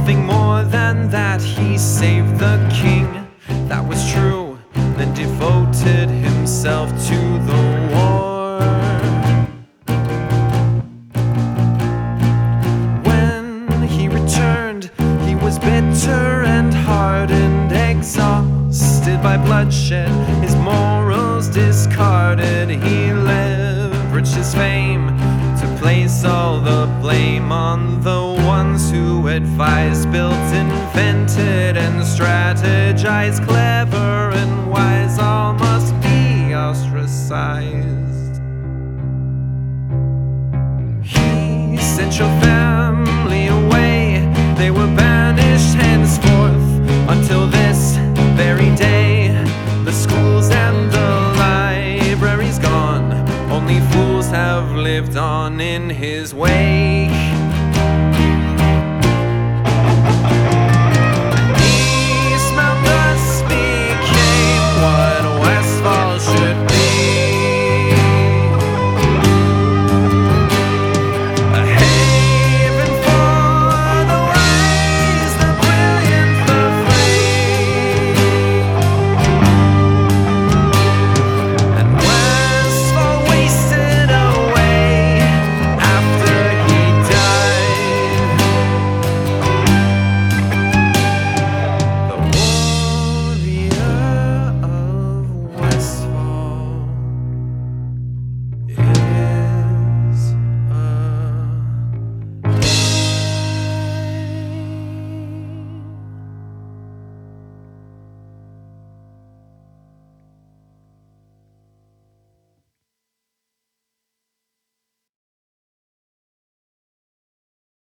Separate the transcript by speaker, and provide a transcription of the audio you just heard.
Speaker 1: nothing more than that. He saved the king, that was true, then devoted himself to the war. When he returned, he was bitter and hardened, exhausted by bloodshed, his morals discarded. He leveraged his fame to place all the blame on the ones who advised, built, invented, and strategized. Clever and wise, all must be ostracized. He sent your family away, they were banished henceforth until this very day. The schools and the libraries gone, only fools have lived on in his way.